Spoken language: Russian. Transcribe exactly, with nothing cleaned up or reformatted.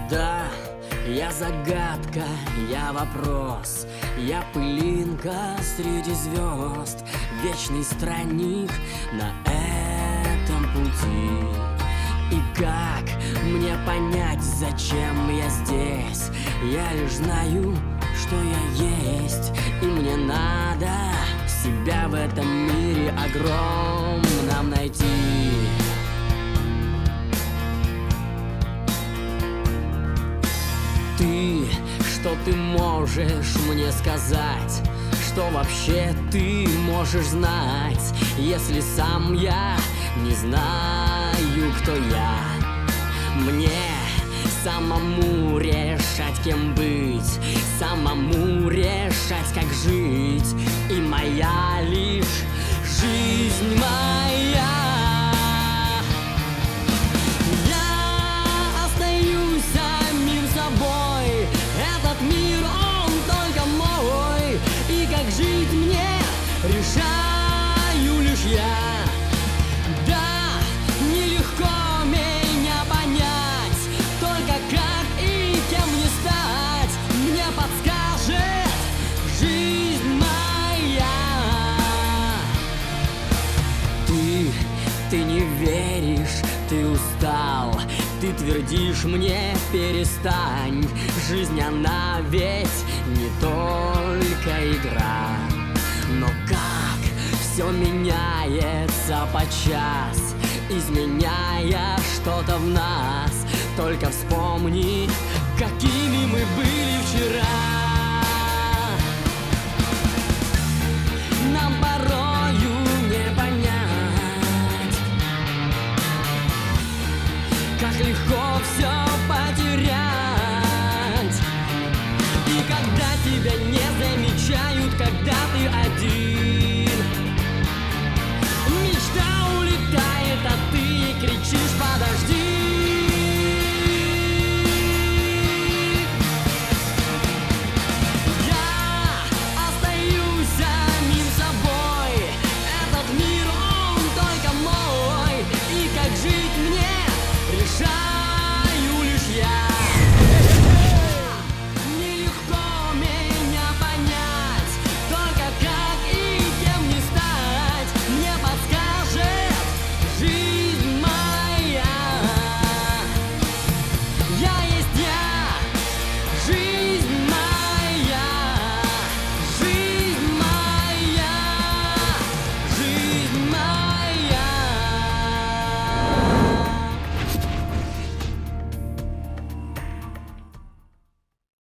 Да, я загадка, я вопрос, я пылинка среди звезд, вечный странник на этом пути. И как мне понять, зачем я здесь? Я лишь знаю, что я есть, и мне надо себя в этом мире огромном найти. Ты, что ты можешь мне сказать? Что вообще ты можешь знать, если сам я не знаю, кто я? Мне самому решать, кем быть, самому решать, как жить. И моя лишь жизнь моя. Я остаюсь самим собой. Этот мир, он только мой. И как жить мне решаю лишь я. Да, нелегко меня понять, только как и кем мне стать, мне подскажет жизнь моя. Ты, ты не веришь, ты устал, ты твердишь мне перестань. Жизнь она ведь не только игра. Но как все меняется подчас, изменяя что-то в нас. Только вспомни, какими мы были вчера. Нам порой